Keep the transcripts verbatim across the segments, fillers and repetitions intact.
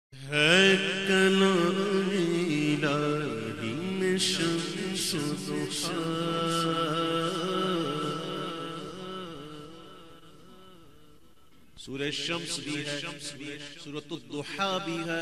ہے کلام الہی میں شمس ضحیٰ، سورہ شمس بھی ہے، سورۃ الضحیٰ بھی ہے۔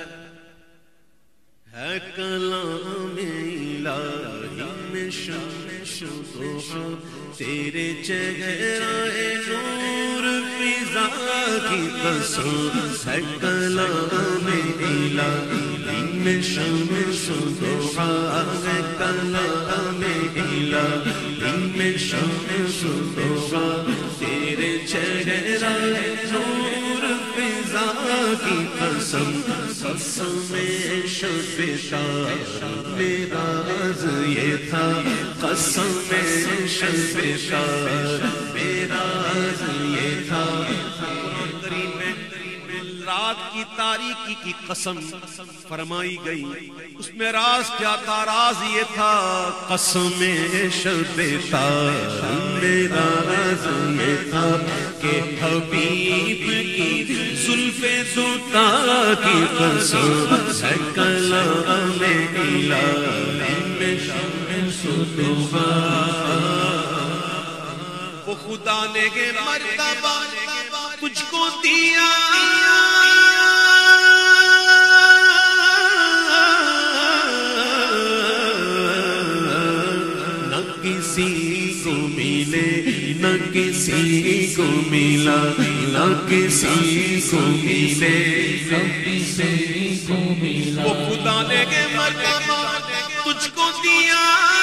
ہے کلام الہی میں شمس ضحیٰ، تیرے چہرہ نور فضا کی قسم۔ ہے کلام الہی میں شمس ضحیٰ، ہے کلام الہی میں شمس ضحیٰ، تیرے چہرہ نور فضا کی قسم۔ قسم شب تار میرا راز یہ تھا، قسم شب تار میرا راز یہ تھا۔ رات کی تاریکی کی قسم فرمائی گئی، اس میں راز کیا تھا؟ راز یہ تھا، قسم شب تار میرا راز یہ تھا کہ حبیب کی زلف دوتا کی قسم۔ ہے کلام الہی میں شمس ضحیٰ، وہ خدا نے کہ مرتبہ تجھ کو دیا، نہ کسی کو ملے نہ کسی کو ملا، نہ کسی کو ملے نہ کسی کو ملا، وہ خدا نے کہ مرتبہ تجھ کو دیا،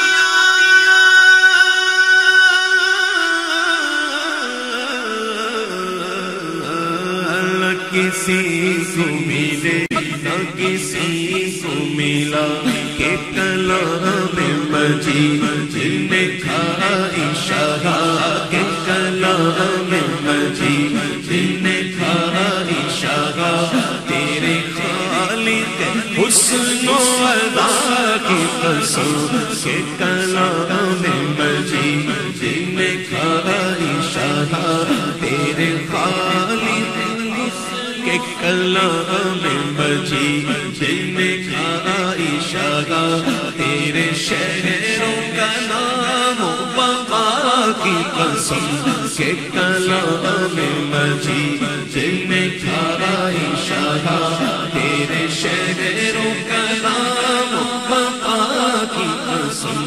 کسی کو ملے نہ کسی کو ملا، کہ کلام مجید جن نے کھائی شہا، کہ کلام مجید جن نے کھائی شہا، تیرے خالق حسن و ادا کی قسم۔ کہ کلام مجید جن نے کھائی شہا، تیرے خالق کہ کلام مجید جن نے کھائی شہا، تیرے شہروں کا نام و بقا کی قسم۔ کہ کلام مجید جن نے کھائی شہا، تیرے شہروں کا نام و بقا کی قسم۔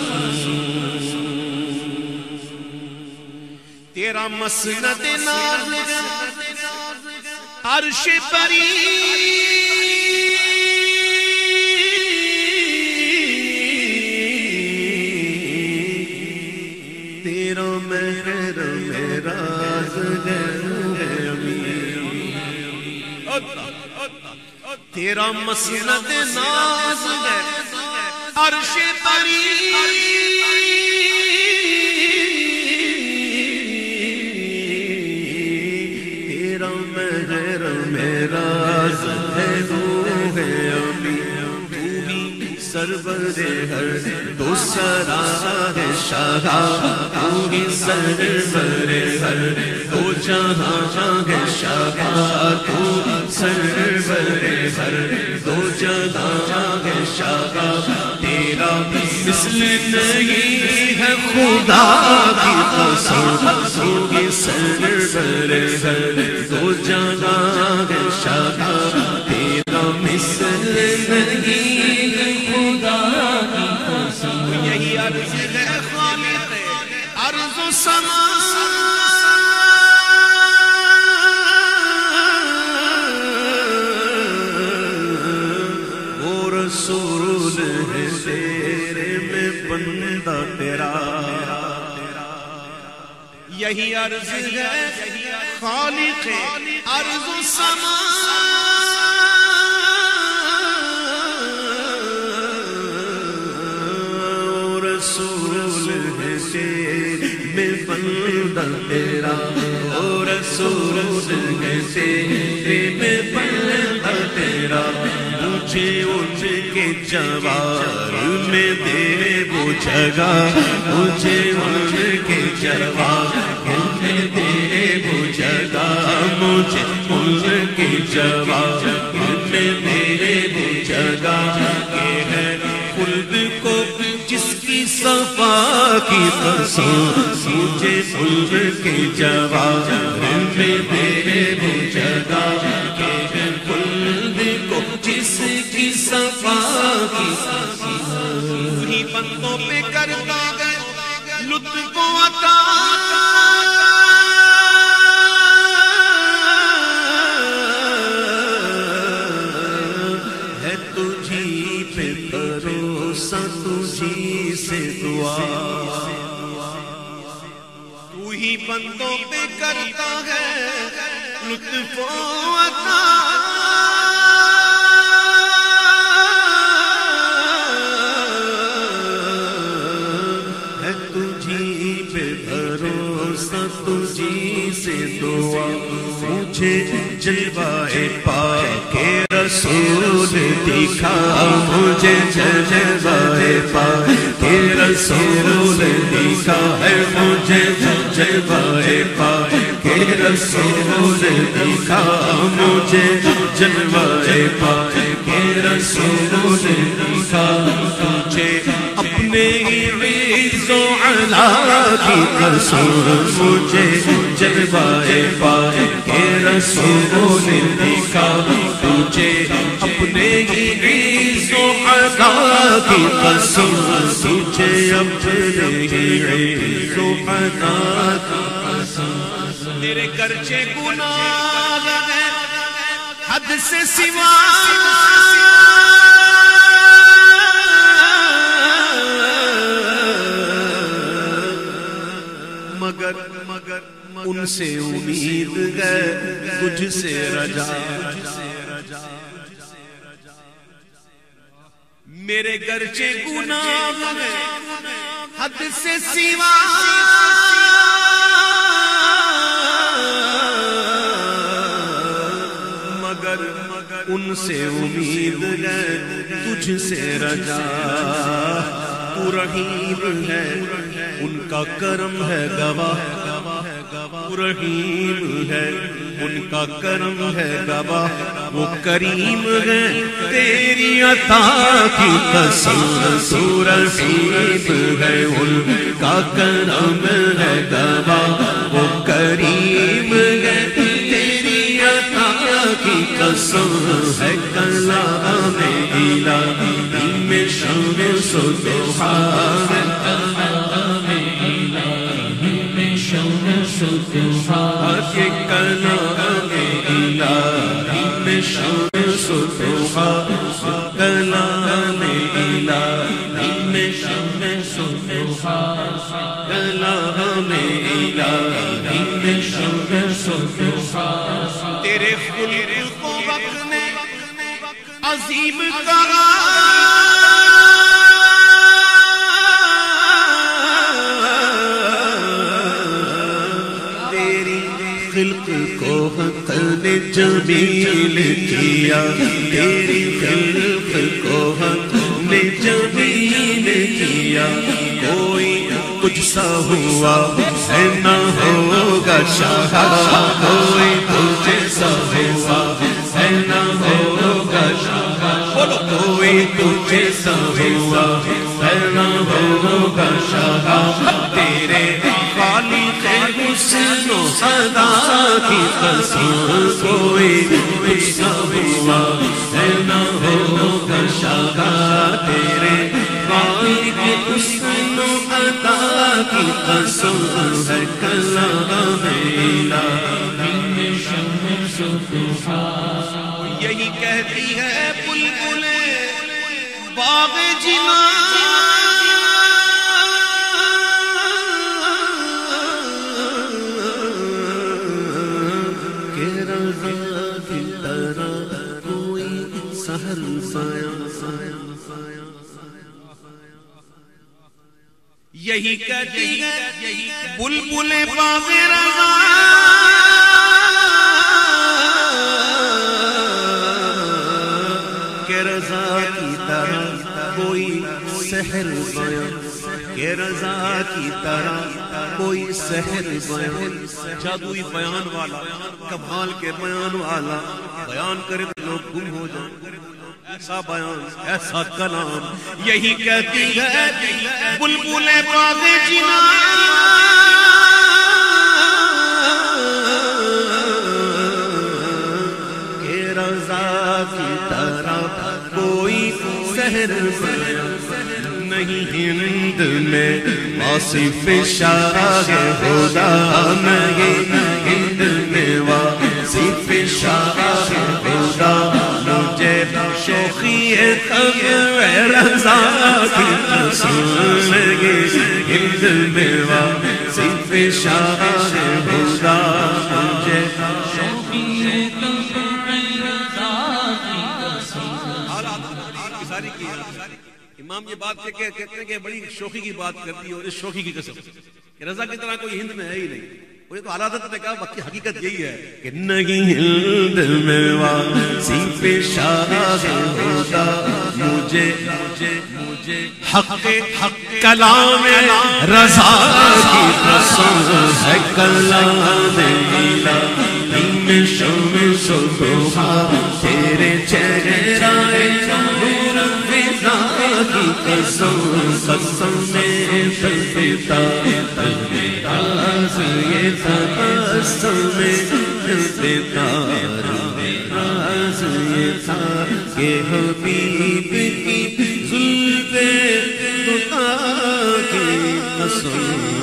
تیرا مسند ناز عرش پری، تیرا مہر معراج ہے امین، تیرا مسند ناز ہے عرش پری، معراج ہے روح امین، تو ہی سرور ہر دو سرا ہے شاہ، تو ہی سرور ہر دو جہاں ہے شاہ، تو سرور ہر دو جہاں ہے شاہ، تیرا مثل نہیں ہے خدا کی قسم۔ تو ہی سرور ہر دو جہاں ہے شاہ، تیرا مثل نہیں ہے خدا کی قسم۔ یہی عرض ہے خالق ارض و سما، وہ رسول ہے تیرے میں بندہ تیرا، یہی عرض ہے خالق ارض و سما، رسول ہے تیرے میں بندہ تیرا، او رسول ہے تیرے میں بندہ تیرا، مجھے ان کے جوار میں دے وہ جگہ، مجھے ان کے جوار میں دے وہ جگہ، مجھے ان کے جواب میں میرے صفا کی قسم مجھے ملک کے جواہر میں دے وہ جگہ کہ خلد کو جس کی صفا کی قسم ہی بندوں پہ کرتا ہے لطف و عطا ہے تجھی پہ بھروسہ تجھی سے دعا تو ہی بندوں پہ کرتا ہے لطف و عطا ہے تجھی پہ بھروسہ تجھی سے دعا مجھے جلوہ پاک رسول دکھا مجھے جلوہ پاک رسول دکھا ہے مجھے جلوہ پاک رسول دکھا مجھے جلوہ پاک رسول دکھا مجھے اپنے عز و علا کی قسم مجھے جلوہ پاک رسول دکھا تجھے اپنے عز و علا کی قسم تجھے اپنے عز و علا کی قسم میرے گرچہ گناہ ہے حد سے سوا مگر مگر ان سے امید ہے تجھ سے رجا میرے گرچہ گناہ ہے حد سے سوا مگر مگر ان سے امید ہے تجھ سے رجا تو رحیم ہے ان کا کرم ہے گواہ تو رحیم ہے ان کا کرم ہے گواہ وہ کریم ہے تیری عطا کی قسم تو رحیم ہے ان کا کرم ہے گواہ وہ کریم ہے تیری عطا کی قسم ہے کلام الہی میں شمس و ضحا ہے کلام الہی میں شمس و ضحا ہے کلام الہی میں شمس و ضحا کلام الہی میں شمس و ضحا کلام الہی میں شمس و ضحا تیرے خلق کو وقت نے عظیم کہا تیری خلق کو حق نے جمیل کیا تیری خلق کو حق نے جمیل کیا کوئی کچھ سا ہوا ہے نہ ہوگا شاہ کوئی تجھ سا ہوا ہے نہ ہوگا شاہ بولو کوئی تجھ سا ہوا ہے نہ ہوگا شاہ تیرے خالق حسن و ادا کی قسم کوئی تجھ سا ہوا ہے نہ ہوگا شاہ تیرے خالق حسن و ادا کی قسم ہے کلام الہی میں شمس و ضحا یہی کہتی ہے بلبلیں باغ جناں کہ رضا کی طرح کوئی سحر سایہ یہی کہتی ہے بلبل باغ رضا کہ رضا کی طرح کوئی سحر بیان کہ رضا کی طرح کوئی سحر بیان جادوئی بیان والا کمال کے بیان والا بیان کرے تو لوگ گم ہو جائیں ایسا بیان ایسا کلام یہی کہتی ہے بلبل باغ جنا کہ رضا کی طرح کوئی سحر نہیں ہند میں واصف شاہ خدا نہیں ہند میں واصف شاہ خدا مجھے شوخی تب رضا کی قسم لگی ہند میں واصف شاہ خدا مجھے شوخی تب رضا کی قسم ساری کی امام یہ بات کہتے ہیں کہ بڑی شوخی کی بات کرتی ہے اور اس شوخی کی قسم کہ رضا کی طرح کوئی ہند میں ہے ہی نہیں. وہ تو حالات نے کہا باقی حقیقت یہی ہے کہ نہیں ہند میں واصف شاہ خدا مجھے مجھے حق حق کلام رضا کی قسم ہے کلام الہی میں شمس صبح تیرے چہرے نور فضا کی قسم قسم میں پتا راز یہ تبسم میں پتا راز یہ تھا کہ حبیب کی زلفیں تتا کی قسم